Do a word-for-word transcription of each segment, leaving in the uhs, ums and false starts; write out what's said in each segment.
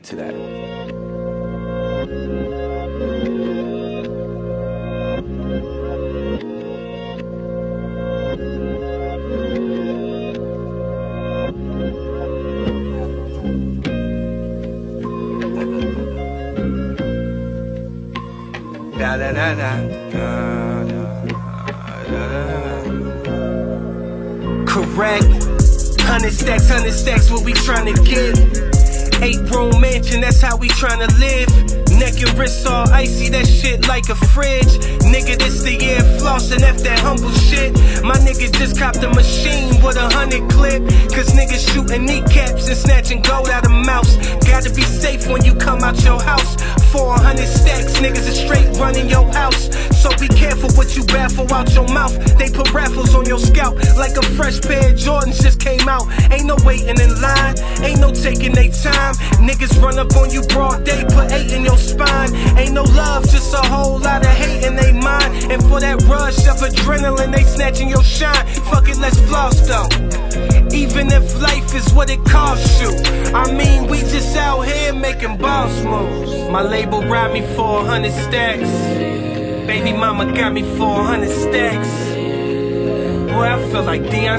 to that. Da da da da da da da. Correct. Hundred stacks, hundred stacks, what we tryna get. Eight room mansion, that's how we tryna live. Neck and wrists all icy, that shit like a fridge. Nigga, this the year flossing, F that humble shit. My nigga just copped a machine with a hundred clip. Cause niggas shooting kneecaps and snatching gold out of mouths. Gotta be safe when you come out your house. Four hundred stacks, niggas is straight running your house. So be careful what you baffle out your mouth. They put raffles on your scalp like a fresh pair of Jordans just came out. Ain't no waiting in line, ain't no taking they time. Niggas run up on you broad day, put eight in your spine. Ain't no love, just a whole lot of hate in they mind. And for that rush of adrenaline, they snatching your shine. Fuck it, let's floss though. Even if life is what it costs you. I mean, we just out here making boss moves. My label ride me four hundred stacks. Baby mama got me four hundred stacks. Boy, I feel like Deion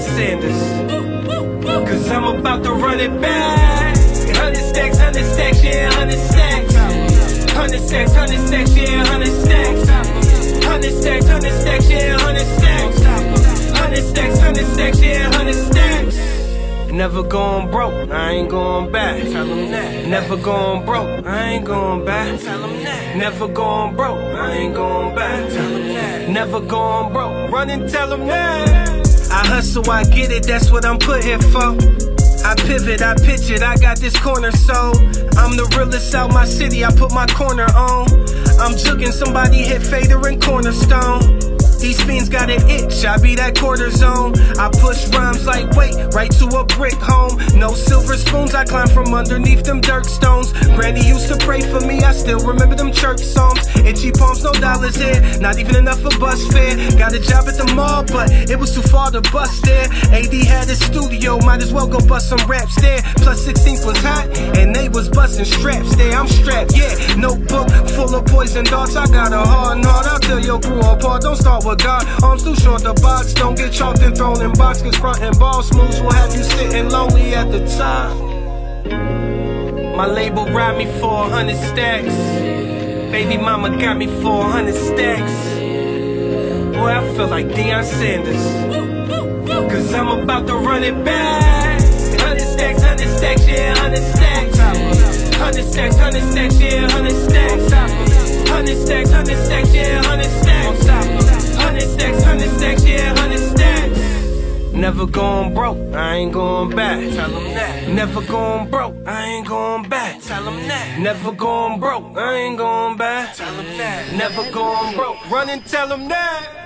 Sanders. Cause I'm about to run it back. Hundred stacks, hundred stacks, yeah, hundred stacks. Hundred stacks, hundred stacks, yeah, hundred stacks. Hundred stacks, hundred stacks, yeah, hundred stacks. Hundred stacks, hundred stacks, yeah, hundred stacks. Never going broke, I ain't going back. Tell them that. Never going broke, I ain't going back. Tell them that. Never going broke, I ain't going back. Tell them that. Never going broke, run and tell them that. I hustle, I get it, that's what I'm put here for. I pivot, I pitch it, I got this corner sold. I'm the realest out my city, I put my corner on. I'm jugging, somebody hit fader and cornerstone. These fiends got an itch, I be that quarter zone. I push rhymes like weight, right to a brick home. No silver spoons, I climb from underneath them dirt stones. Granny used to pray for me, I still remember them church songs. Itchy palms, no dollars here, not even enough for bus fare. Got a job at the mall, but it was too far to bust there. A D had a studio, might as well go bust some raps there. Plus sixteenth was hot, and they was busting straps there. I'm strapped, yeah, notebook full of poison darts. I got a hard heart, I'll tell your crew apart. Don't start with God, arms too short the box. Don't get chalked and thrown in box, cause front and ball moves will have you sitting lonely at the top. My label ride me four hundred stacks. Baby mama got me four hundred stacks. Boy, I feel like Deion Sanders. Cause I'm about to run it back. Hundred stacks, hundred stacks, yeah, hundred stacks. Hundred stacks, hundred stacks, yeah, hundred stacks. Hundred stacks, hundred stacks, yeah, hundred stacks. Hundred stacks, hundred stacks, yeah, hundred stacks. Never going broke, I ain't going back. Tell them that. Never going broke, I ain't going back. Tell them that. Never going broke, I ain't going back. Tell them that. Never going broke, run and tell them that.